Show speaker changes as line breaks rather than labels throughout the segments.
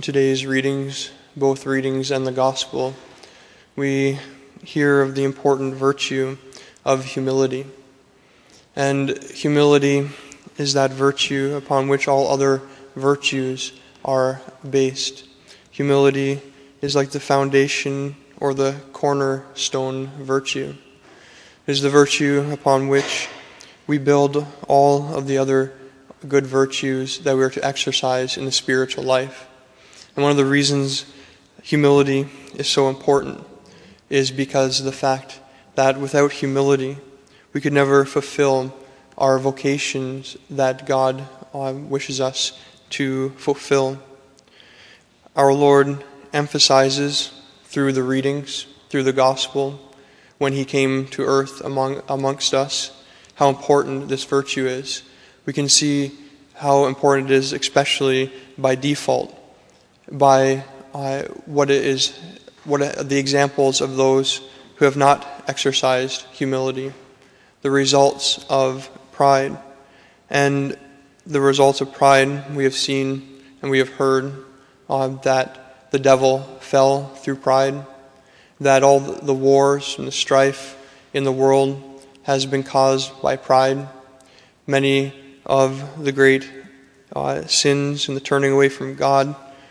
today's readings, both readings and the Gospel, we hear of the important virtue of humility. And humility is that virtue upon which all other virtues are based. Humility is like the foundation or the cornerstone virtue. It is the virtue upon which we build all of the other good virtues that we are to exercise in the spiritual life. And one of the reasons humility is so important is because of the fact that without humility, we could never fulfill our vocations that God wishes us to fulfill. Our Lord emphasizes through the readings, through the Gospel, when He came to earth amongst us, how important this virtue is. We can see how important it is, especially by default, by the examples of those who have not exercised humility, the results of pride. And the results of pride, we have seen and we have heard that the devil fell through pride, that all the wars and the strife in the world has been caused by pride. Many of the great sins and the turning away from God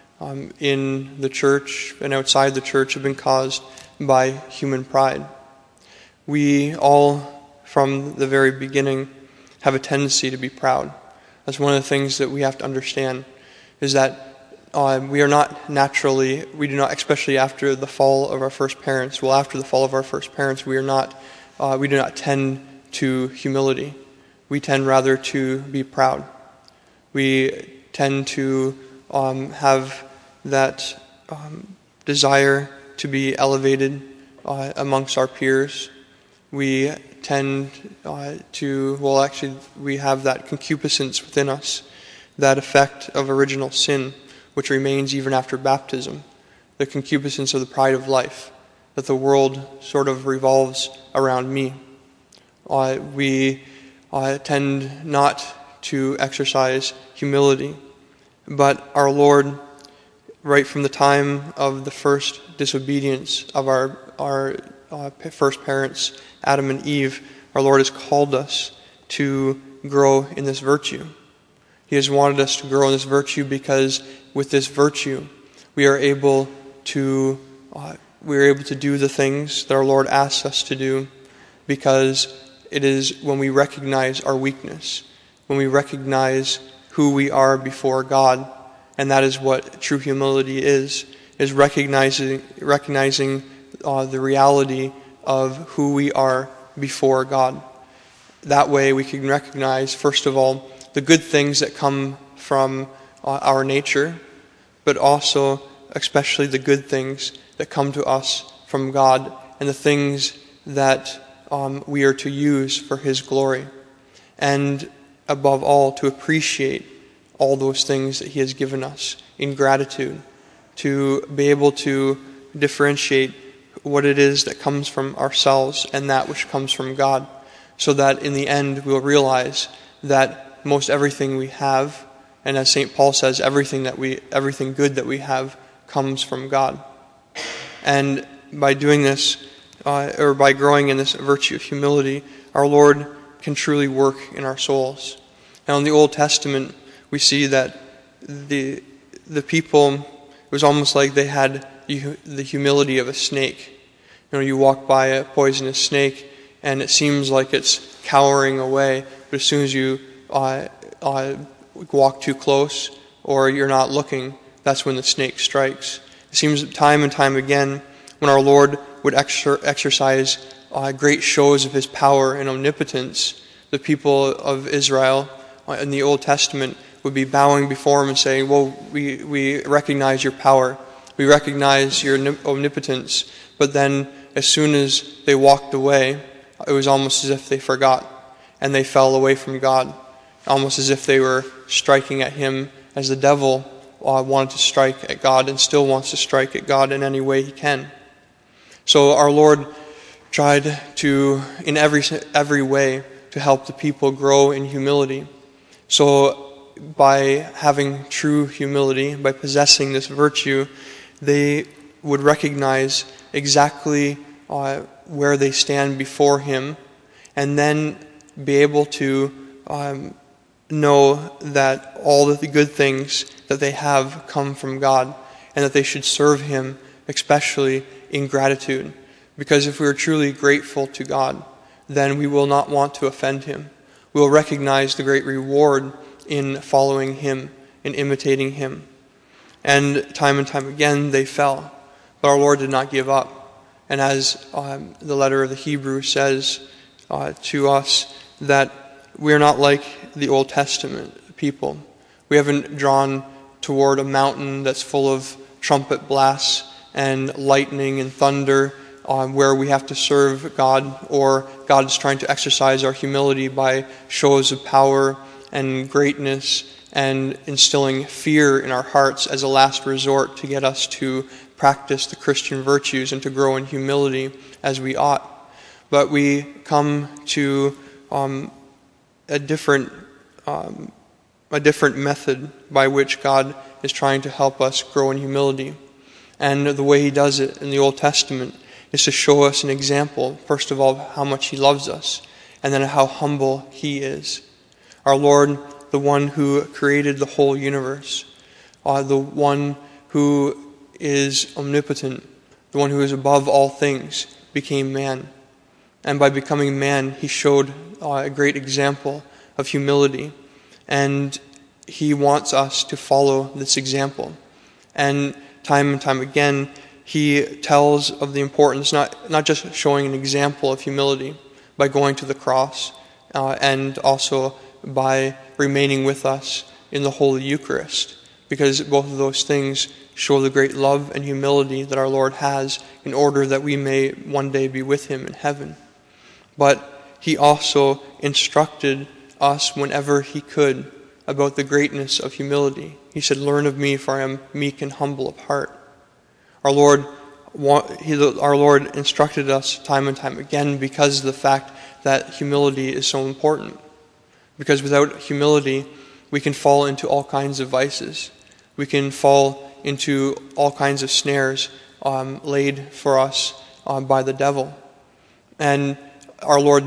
in the church and outside the church have been caused by human pride. We all, from the very beginning, have a tendency to be proud. That's one of the things that we have to understand, is that we do not, especially after the fall of our first parents, after the fall of our first parents, we do not tend to humility. We tend rather to be proud. We tend to have that desire to be elevated amongst our peers. We tend we have that concupiscence within us, that effect of original sin, which remains even after baptism, the concupiscence of the pride of life, that the world sort of revolves around me. We tend not to exercise humility, but our Lord, right from the time of the first disobedience of our first parents, Adam and Eve, our Lord has called us to grow in this virtue. He has wanted us to grow in this virtue because with this virtue we are able to do the things that our Lord asks us to do, because it is when we recognize our weakness, when we recognize who we are before God, and that is what true humility is recognizing the reality of who we are before God. That way we can recognize, first of all, the good things that come from our nature, but also especially the good things that come to us from God, and the things that we are to use for His glory. And above all, to appreciate all those things that He has given us in gratitude, to be able to differentiate what it is that comes from ourselves and that which comes from God, so that in the end we'll realize that most everything we have, and as St. Paul says, everything good that we have comes from God. And by doing this, or by growing in this virtue of humility, our Lord can truly work in our souls. Now in the Old Testament, we see that the people, it was almost like they had the humility of a snake. You walk by a poisonous snake and it seems like it's cowering away, but as soon as you walk too close or you're not looking, that's when the snake strikes. It seems time and time again when our Lord would exercise great shows of His power and omnipotence, the people of Israel in the Old Testament would be bowing before Him and saying, well, we recognize your power, we recognize your omnipotence. But then as soon as they walked away, it was almost as if they forgot and they fell away from God, almost as if they were striking at Him as the devil wanted to strike at God and still wants to strike at God in any way he can. So our Lord tried to, in every way, to help the people grow in humility. So by having true humility, by possessing this virtue, they would recognize exactly where they stand before Him, and then be able to know that all of the good things that they have come from God, and that they should serve Him, especially in gratitude. Because if we are truly grateful to God, then we will not want to offend Him. We will recognize the great reward in following Him, in imitating Him. And time again they fell, but our Lord did not give up. And as the letter of the Hebrews says to us, that we are not like the Old Testament people. We haven't drawn toward a mountain that's full of trumpet blasts and lightning and thunder, where we have to serve God, or God is trying to exercise our humility by shows of power and greatness and instilling fear in our hearts as a last resort to get us to practice the Christian virtues and to grow in humility as we ought. But we come to a different method by which God is trying to help us grow in humility. And the way He does it in the Old Testament is to show us an example, first of all, how much He loves us, and then how humble He is. Our Lord, the one who created the whole universe, the one who is omnipotent, the one who is above all things, became man. And by becoming man, He showed a great example of humility. And He wants us to follow this example. And time again, He tells of the importance, not just showing an example of humility by going to the cross, and also by remaining with us in the Holy Eucharist, because both of those things show the great love and humility that our Lord has in order that we may one day be with Him in heaven. But He also instructed us whenever He could about the greatness of humility. He said, "Learn of me, for I am meek and humble of heart." Our Lord instructed us time and time again because of the fact that humility is so important. Because without humility, we can fall into all kinds of vices. We can fall into all kinds of snares laid for us by the devil. And our Lord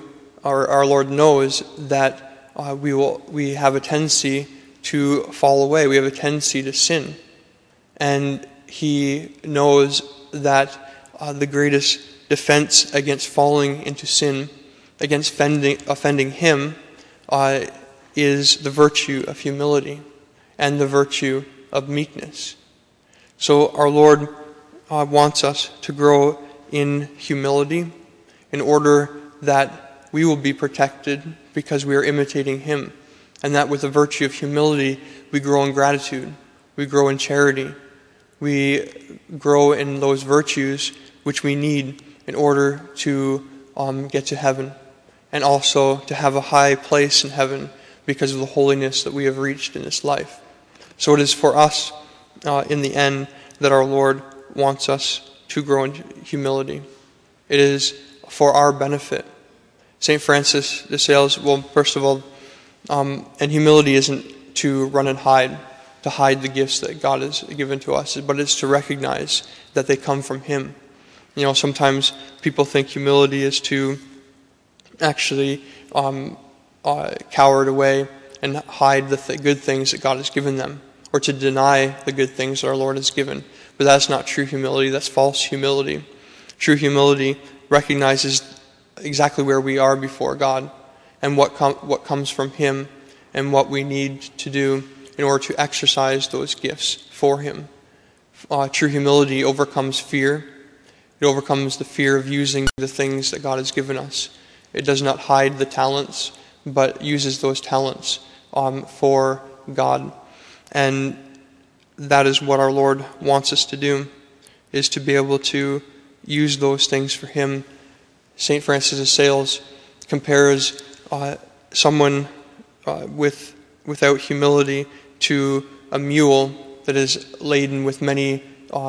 knows that we have a tendency to fall away. We have a tendency to sin. And He knows that the greatest defense against falling into sin, against offending Him, is the virtue of humility and the virtue of meekness. So our Lord wants us to grow in humility in order that we will be protected because we are imitating Him, and that with the virtue of humility we grow in gratitude, we grow in charity, we grow in those virtues which we need in order to get to heaven, and also to have a high place in heaven because of the holiness that we have reached in this life. So it is for us, in the end, that our Lord wants us to grow in humility. It is for our benefit. St. Francis de Sales, first of all, and humility isn't to run and hide, to hide the gifts that God has given to us, but it's to recognize that they come from Him. Sometimes people think humility is to actually cower away and hide the good things that God has given them, or to deny the good things that our Lord has given. But that's not true humility, that's false humility. True humility recognizes exactly where we are before God and what comes from Him and what we need to do in order to exercise those gifts for Him. True humility overcomes fear. It overcomes the fear of using the things that God has given us. It does not hide the talents, but uses those talents for God. And that is what our Lord wants us to do, is to be able to use those things for Him. St. Francis of Sales compares someone without humility to a mule that is laden with many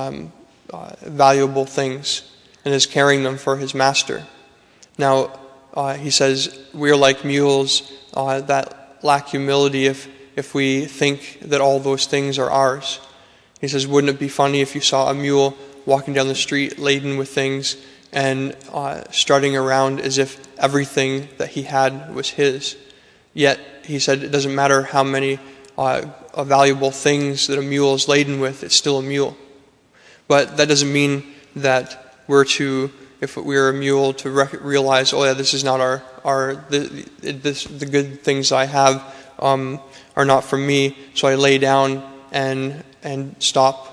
valuable things and is carrying them for his master. Now, he says, we are like mules that lack humility. If if we think that all those things are ours. He says, wouldn't it be funny if you saw a mule walking down the street laden with things and strutting around as if everything that he had was his? Yet, he said, it doesn't matter how many valuable things that a mule is laden with, it's still a mule. But that doesn't mean that we're to, if we're a mule, to realize, oh yeah, this is not the good things I have are not from me, so I lay down and stop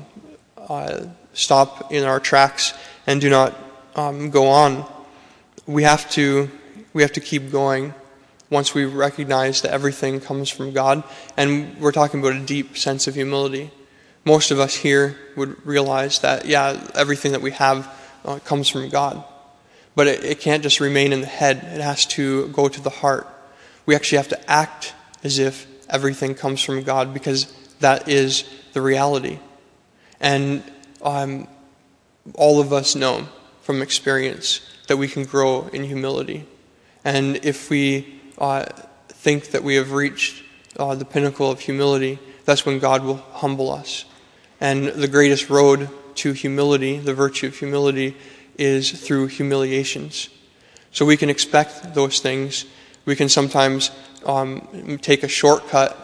in our tracks and do not go on. We have to keep going once we recognize that everything comes from God, and we're talking about a deep sense of humility. Most of us here would realize that, yeah, everything that we have comes from God. But it can't just remain in the head. It has to go to the heart. We actually have to act as if everything comes from God, because that is the reality. And all of us know from experience that we can grow in humility. And if we think that we have reached the pinnacle of humility, that's when God will humble us. And the greatest road to humility, the virtue of humility, is through humiliations. So we can expect those things. We can sometimes take a shortcut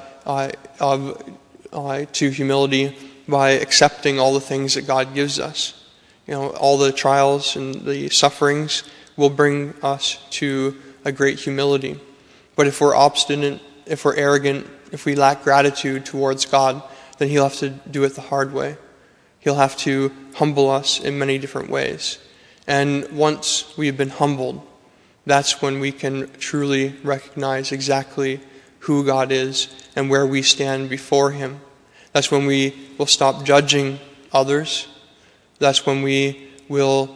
to humility by accepting all the things that God gives us. All the trials and the sufferings will bring us to a great humility. But if we're obstinate, if we're arrogant, if we lack gratitude towards God, then He'll have to do it the hard way. He'll have to humble us in many different ways. And once we've been humbled, that's when we can truly recognize exactly who God is and where we stand before Him. That's when we will stop judging others. That's when we will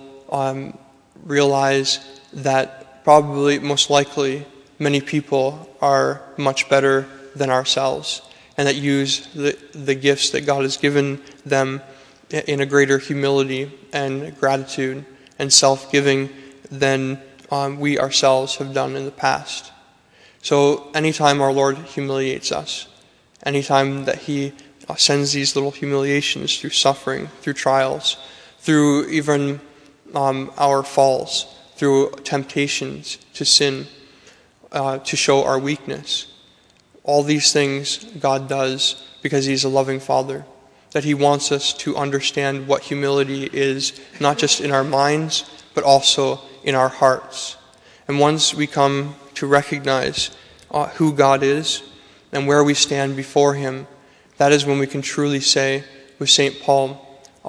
realize that probably, most likely, many people are much better than ourselves, and that use the gifts that God has given them in a greater humility and gratitude and self-giving than we ourselves have done in the past. So anytime our Lord humiliates us, anytime that He sends these little humiliations through suffering, through trials, through even our falls, through temptations to sin, to show our weakness, all these things God does because He's a loving Father, that He wants us to understand what humility is, not just in our minds, but also in our hearts. And once we come to recognize who God is and where we stand before Him, that is when we can truly say with St. Paul,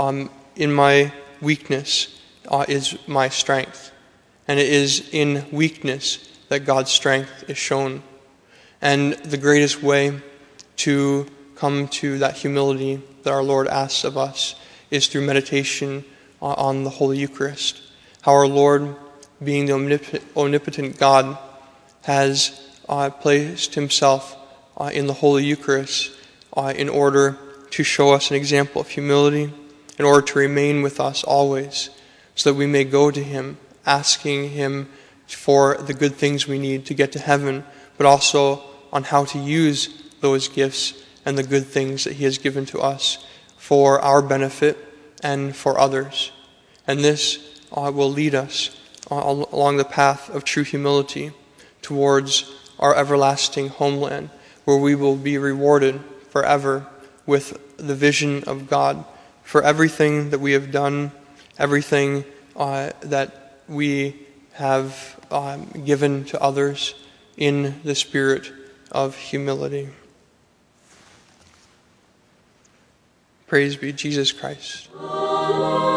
in my weakness is my strength. And it is in weakness that God's strength is shown. And the greatest way to come to that humility that our Lord asks of us is through meditation on the Holy Eucharist. How our Lord, being the omnipotent God, has placed Himself in the Holy Eucharist in order to show us an example of humility, in order to remain with us always, so that we may go to Him, asking Him for the good things we need to get to heaven, but also on how to use those gifts and the good things that He has given to us for our benefit and for others. And this will lead us along the path of true humility towards our everlasting homeland, where we will be rewarded forever with the vision of God for everything that we have done, everything that we have given to others in the spirit of humility. Praise be Jesus Christ.